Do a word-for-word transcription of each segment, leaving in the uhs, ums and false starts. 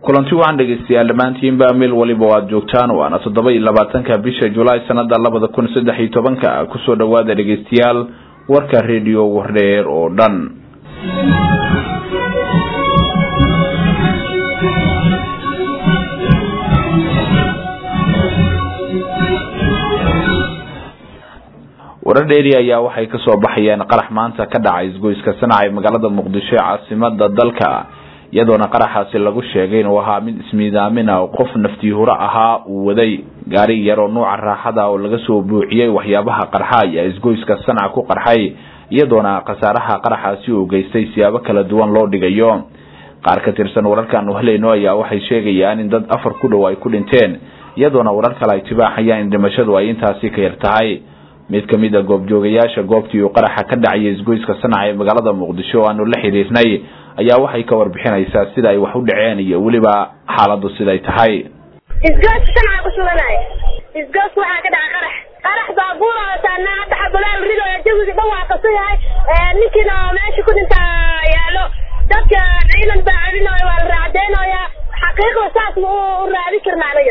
kulanti waxaan dhageystayaal dhamaantiin baa meel waliba waad joogtaan waana toddoba iyo labaatanka bisha July sanada labada kun saddex iyo tobanka ku soo dhawaada dhageystayaal warka radio Wardheer oo dhan Wardheer ayaa waxay ka soo baxayeen qarax maanta ka dhacay isgoyska Sanaa magaalada Muqdisho caasimada dalka iyadoona qaraxaasi lagu sheegay inuu ahaa mid ismiidaamin ah oo qof naftii hore ahaa uu waday gaari yar oo nooca raaxada oo laga soo buuxiyay waxyaabaha qarxa ay isgoyska Sanaa ku qarxay iyadoona qasaaraha qaraxaasi uu geystay siyaabo kala duwan loo dhigayo qaar ka tirsan wararkan wahleeno ayaa waxay sheegayaan in dad afar ku dhow ay ku dhinteen iyadoona warar kale ay tibaaxayaan in dhimashadu ay intaasi ka yartahay mid kamid ah goobjoogayaasha goobtii uu qaraxa ka dhacay isgoyska Sanaa ee magaalada Muqdisho aanu la xiriirnay ayaa waxay ka warbixinaysaa sida ay wax u dhaceen iyo waliba xaaladdu sida ay tahay isgoyska Sanaa ku suganay isgoyska waxa ka dhacay qarax qarax baabuur oo taana hadda xabalaal rido ee jawiga dhawaaq ka yahay ee ninkina meesha ku dhinta yaalo dadka ciidan baacinooyo wal raacdeenoya xaqiiqo saas uu raadi karnaanayo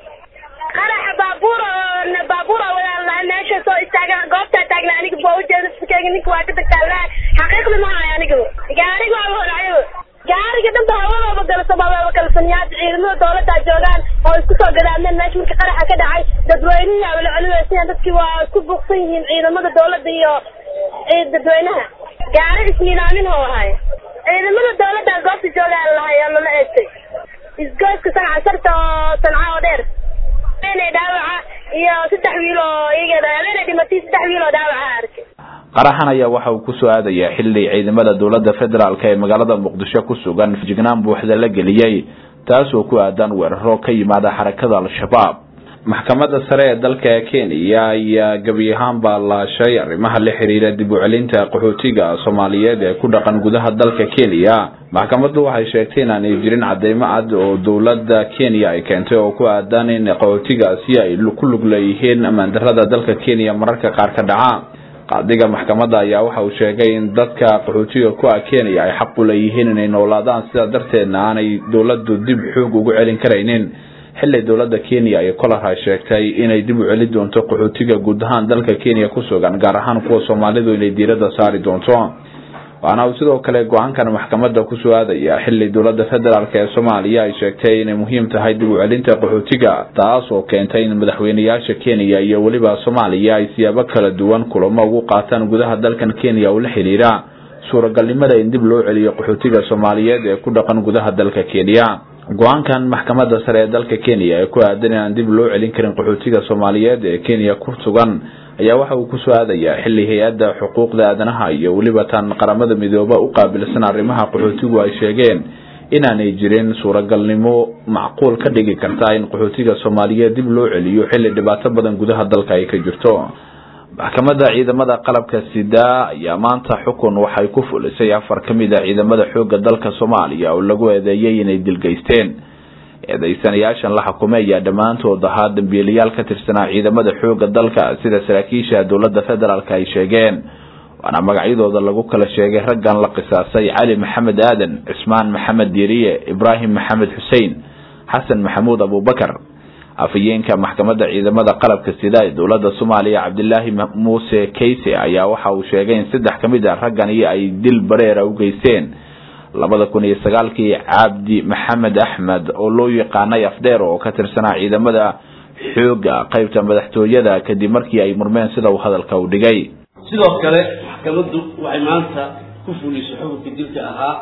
qarax baabuur oo baabuur wala meesha soo istaaga goobta taagna aniga boo jeedo fikirka ninka waa ka tagtaa xaqiiqo ma aha aniga gaariga waa walaalo gaariga dhanba hawada gal sababa kala sanyaad ciidamada dawladda joogan oo isku soo gadaameen meesha markii qaraxa ka dhacay dadweynaha wala culumaysan dadkii waa isku buuqsan yihiin ciidamada dawladda iyo dadweynaha gaari ismiinaamin oo ahay ciidamada dawladda goobta joogan lahaayeen la eegtay isgoyska Sanaa sarta Sanaa oo dheer inay dhaawaca iyo saddex wiil oo iyaga inay dhimatay saddex wiil oo dhaawaca arkay qaraxan ayaa waxa uu ku soo aadaya xilli ciidamada dawladda federaalka ee magaalada Muqdisho ku sugan fijignaan buuxda la geliyay taas oo ku aadan weeraro ka yimaada xarakada al-shabaab maxkamadda sare ee dalka Kenya ayaa gabi ahaan baalaashay arrimaha la xiriira dib u celinta qaxootiga Soomaaliyeed ee ku dhaqan gudaha dalka Kenya maxkamaddu waxay sheegtay in aan jirin cadeymo cad oo dawladda Kenya ay keentay oo ku aadan in qaxootigaasi ay ku lug leeyihiin amaan darrada dalka Kenya mararka qaar ka dhaca qaadiga maxkamadda ayaa waxa uu sheegay in dadka qaxootiga ku Kenya ay xaq u leeyihiin inay noolaadaan sida darteedna aanay dawladdu dib xoog ugu celin karaynin xilli dawladda Kenya ay kolaha sheegtay inay dib u celin doonto qaxootiga guud ahaan dalka Kenya ku sugan gaar ahaan kuwa Soomaalidu inay diiradda saari doonto waana sidoo kale go'aankan maxkamadda ku soo aadaya xilli dawladda federaalka ee Soomaaliya ay sheegtay inay muhiim tahay dib u celinta qaxootiga taas oo keentay in madaxweynayaasha Kenya iyo waliba Soomaaliya ay siyaabo kala duwan kulamo ugu qaataan gudaha dalkan Kenya oo la xiriira suuragalnimada in dib loo celiyo qaxootiga Soomaaliyeed ee ku dhaqan gudaha dalka Kenya go'aankan maxkamadda sare ee dalka Kenya ee ku aadan in dib loo celin karin qaxootiga Soomaaliyeed ee Kenya ku sugan ayaa waxa uu ku soo aadaya xilli hay'adda xuquuqda aadanaha iyo waliba tan qaramada midooba u qaabilsan arrimaha qaxootigu ay sheegeen inaanay jirin suuragalnimo macquul ka dhigi karta in qaxootiga Soomaaliyeed dib loo celiyo xilli dhibaato badan gudaha dalka ay ka jirto maxkamadda ciidamada qalabka sida ayaa maanta xukun waxay ku fulisay afar kamid ah ciidamada xoogga dalka Soomaaliya oo lagu eedeeyay inay dilgeysteen eedeysanayashan la xukumay dhamaantood ahaa dambiilayaal ka tirsanaa ciidamada xoogga dalka sida saraakiisha dawladda federaalka ay sheegeen waana magacyadooda lagu kala sheegay raggan la qisaasay Cali Maxamed Aadan Ismaan Maxamed Diiriye Ibrahim Maxamed Xuseen Xasan Maxamuud Abu Bakar afayeenka maxkamadda ciidamada qalabka sida ee dawladda Soomaaliya Cabdullaahi Muuse Kayse ayaa waxa uu sheegay in saddex kamid ah raggan ay dil bareera u geysteen labada kun iyo sagaalkii Cabdi Maxamed Axmed oo loo yaqaanay afdeer oo ka tirsanaa ciidamada xooga qaybta madaxtooyada kadib markii ay murmeen sida uu hadalka u dhigay sidoo kale maxkamaddu waxay maanta ku fulisay xukunka dilka ahaa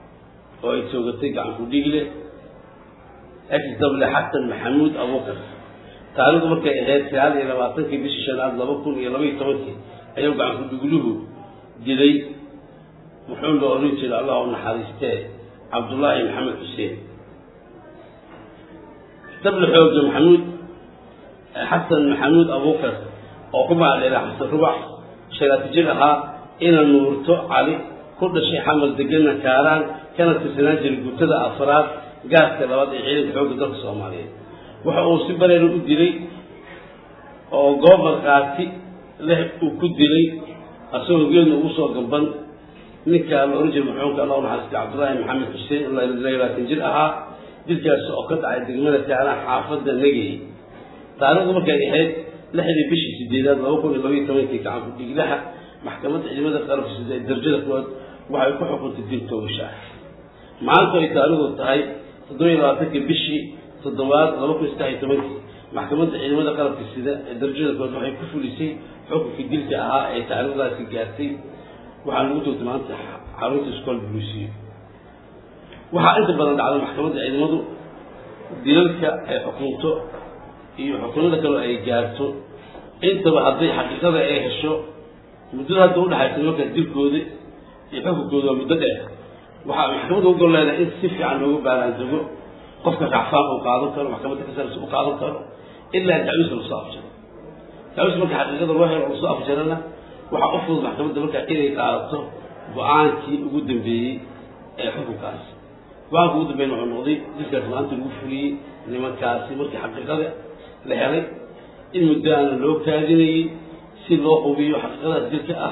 oo ay soogatay gacan ku dhigle exdable Xasan Maxamuud Abu Bakar taariikhdu markay ahayd sagaal iyo labaatankii bishii shanaad laba kun iyo laba iyo tobankii ayuu gacan ku dhigluhu dilay wuxuu loo oran jiray Allah u naxariistay Cabdullaahi Maxamed Xuseen dable xoogga Maxamuud Xasan Maxamuud Abu Bakar oo ku maaleeyay Xasan Rubax shaqadiisa ahaa ina nuurto Cali ku dhashay xamal degan Kaaraan kana tirsanaa jiray gubtada afraad gaaska labaad ee ciidanka xoogga dalka Soomaaliyeed waxa uu si bareer u dilay oo gobol qaati leh uu ku dilay asagoo geed ugu soo gamban ninka la oran jiray maxuunka Allah naxariista Cabdullaahi Maxamed Xuseen oo la leeyahay jir ahaa dilkaas oo ka dhacay degmada Kaaraan xaafadda Nagay taariikhdu markay ahayd lixdii bishii sideedaad laba kun iyo laba iyo tobankii gacan ku dhiglaha maxkamadda ciidamada qalabka sida darajada koowaad waxay ku xukuntay dil toogasho maanta ay taariikhdu tahay toddoba iyo labaatankii bishii toddobaad laba kun iyo saddex iyo tobankii maxkamadda ciidamada qalabka sida darajada koowaad waxay ku fulisay xukunkii dilka ahaa ee taariikhdaasi gaartay waxaa lagu toogtay maanta xarunta iskool bulisiyo waxaa inta badan dhacday maxkamadda ciidamadu dilalka ay xukunto iyo xukunada kale ay gaarto intaba hadday xaqiiqada ay hesho muddada hadda u dhaxaysa marka dilkooda iyo xukunkooda muddo dheer waxaa maxkamadda u golleedahay in si fiican loogu baaraantago qofka racfaan uu qaadan karo maxkamadda ka sarreysa u qaadan karo ilaa dacwis lagu soo afjaro dacwis marka xaqiiqada loo helo lagu soo afjarana waxaa u fudud maxkamadda marka inay qaadato go-aankii ugu dambeeyey ee xukunkaas go-aanka ugu dambeeyna wuxuu noqday dilkaas maanta lagu fuliyey nimankaasi markii xaqiiqada la helay in muddaana loo kaadinayay si loo hubiyo xaqiiqadaas dilka ah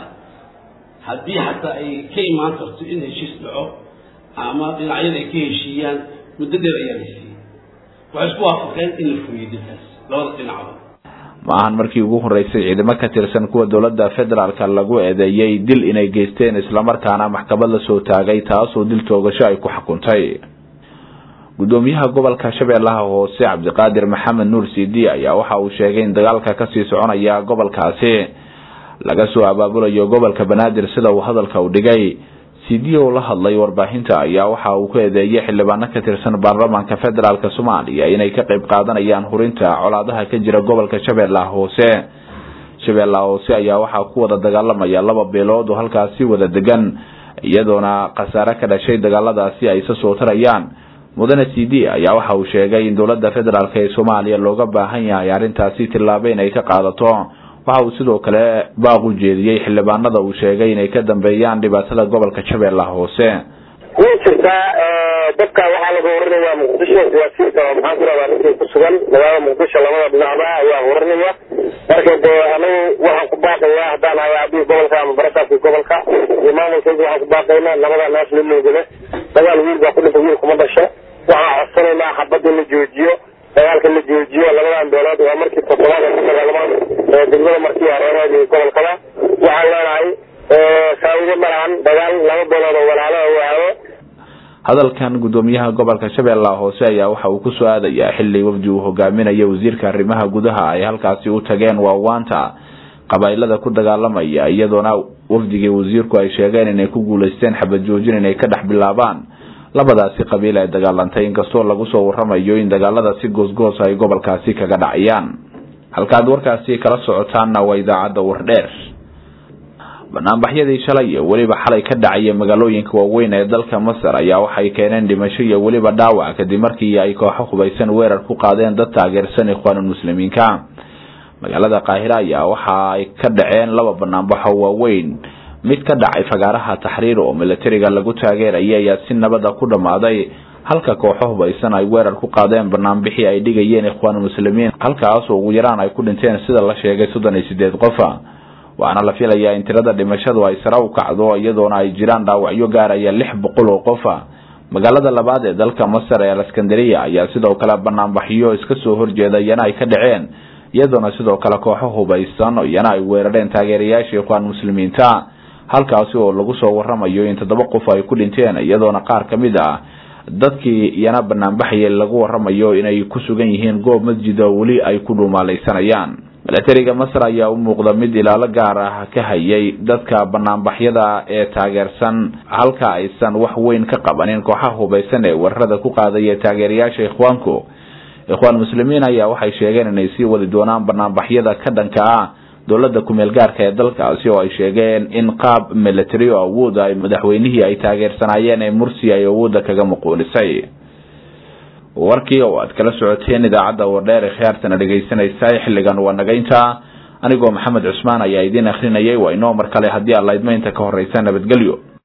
haddii xataa ay ka imaan karto in heshiis dhaco ama dhinacyada ay ka heshiiyaan muddo dheer ayaa la siiyey waxay isku waafaqeen in la fuliyo dilkaas labada dhinacba ma ahan markii ugu horeysay ciidamo ka tirsan kuwa dowladda federaalka lagu eedeeyay dil inay geysteen isla markaana maxkamad la soo taagay taasoo dil toogasho ay ku xukuntay gudoomiyaha gobolka Shabeellaha Hoose Cabdiqaadir Maxamed Nuur Siidi ayaa waxa uu sheegay in dagaalka ka sii soconaya gobolkaasi laga soo abaabulayo gobolka Banaadir sida uu hadalka u dhigay Siidi oo la hadlay warbaahinta ayaa waxa uu ku eedeeyay xildhibaano ka tirsan baarlamaanka federaalka Soomaaliya inay ka qayb qaadanayaan hurinta colaadaha ka jira gobolka Shabeellaha Hoose Shabeellaha Hoose ayaa waxa ku wada dagaalamaya laba beelood oo halkaasi wada degan iyadoona qasaare ka dhashay dagaaladaasi ay soo tarayaan mudane Siidi ayaa waxa uu sheegay in dowladda federaalka ee Soomaaliya looga baahan yahay arintaasi tilaabo inay ka qaadato waxa uu sidoo kale baaq u jeediyay xildhibaanada uu sheegay inay ka dambeeyaan dhibaatada gobolka Shabeellaha Hoose wajirta dadka waxa laga warinayaa Muqdisho siyaasiyiinta maxaan ku raadinay ku sugan magaalada Muqdisho labada dhinacba ayaa warinaya marka anagu waxaan ku baaqayaa hadaan ayaabay gobolka ama barakaadka gobolka imaamka waxaan ku baaqaynaa labada naas leeyahay dagaal wiil baa ku dhintay wiil kuma dhashay waxaa codsanayna xabadda la joojiyo dagaalka la joojiyo labadan beelood waa markii toddobaad ay dagaalamaan ee degmada markii hareeraha gobolka waxaan leenahay faa'iido malahan dagaal laba beelood oo walaalo waayo hadalkan gudoomiyaha gobolka Shabeellaha Hoose ayaa waxa uu ku soo aadayaa xilli wafdi uu hogaaminayo wasiirka arrimaha gudaha ay halkaasi u tageen waawaanta qabaylada ku dagaalamaya iyadoona wafdiga wasiirku ay sheegeen inay ku guuleysteen xabad joojin inay ka dhex bilaabaan labadaasi qabiil ay dagaalantay inkastoo lagu soo waramayo in dagaalada si goosgoos ay gobolkaasi kaga dhacayaan halkaad warkaasi kala socotaana waa idaacadda Wardheer banaanbaxyadii shalay iyo waliba xalay ka dhacay magaalooyinka waaweyn ee dalka Masar ayaa waxay keeneen dhimasho iyo waliba dhaawac kadib markii ay kooxo hubaysan weerar ku qaadeen dad taageersan ikhwaanul muslimiinka magaalada Qaahira ayaa waxa ay ka dhaceen laba banaanbaxo waaweyn mid ka dhacay fagaaraha Tahriir oo militariga lagu taageeray ayaa si nabad ah ku dhamaaday halka kooxo hubaysan ay weerar ku qaadeen banaanbixii ay dhigayeen ikhwaanul muslimiin halkaas oo ugu yaraan ay ku dhinteen sida la sheegay soddon iyo siddeed qof waana la filayaa in tirada dhimashadu ay sare u kacdo iyadoona ay jiraan dhaawacyo gaaraya lix boqol oo qof magaalada labaad ee dalka Masar ee Iskandariya ayaa sidoo kale banaanbaxyo iska soo horjeedayana ay ka dhaceen iyadoona sidoo kale kooxo hubaysan oo yana ay weerareen taageerayaasha ikhwaan muslimiinta halkaas oo lagu soo waramayo in toddoba qof ay ku dhinteen iyadoona qaar kamid ah dadkii yana banaanbaxay lagu waramayo inay ku sugan yihiin goob masjid oo wali ay ku dhuumaalaysanayaan militariga Masar ayaa u muuqda mid ilaalo gaar ah ka hayay dadka banaanbaxyada ee taageersan halka aysan wax weyn ka qabanin kooxaha hubaysan ee weerarada ku qaadaya taageerayaasha ikhwaanku ikhwaan muslimiin ayaa waxay sheegeen inay sii wadi doonaan banaanbaxyada ka dhanka ah dowladda ku meel gaarka ee dalkaasi oo ay sheegeen in qaab military oo awood ay madaxweynihii ay taageersanayeen ee Mursi ay awoodda kaga muquunisay warkii oo aad kala socoteen idaacadda Wardheer khiyaartana dhageysanaysaa xilligan waa nagaynta anigoo Maxamed Cusmaan ayaa idin akhrinayay waa inoo mar kale hadii Allah idmaynta ka horeysa nabadgelyo.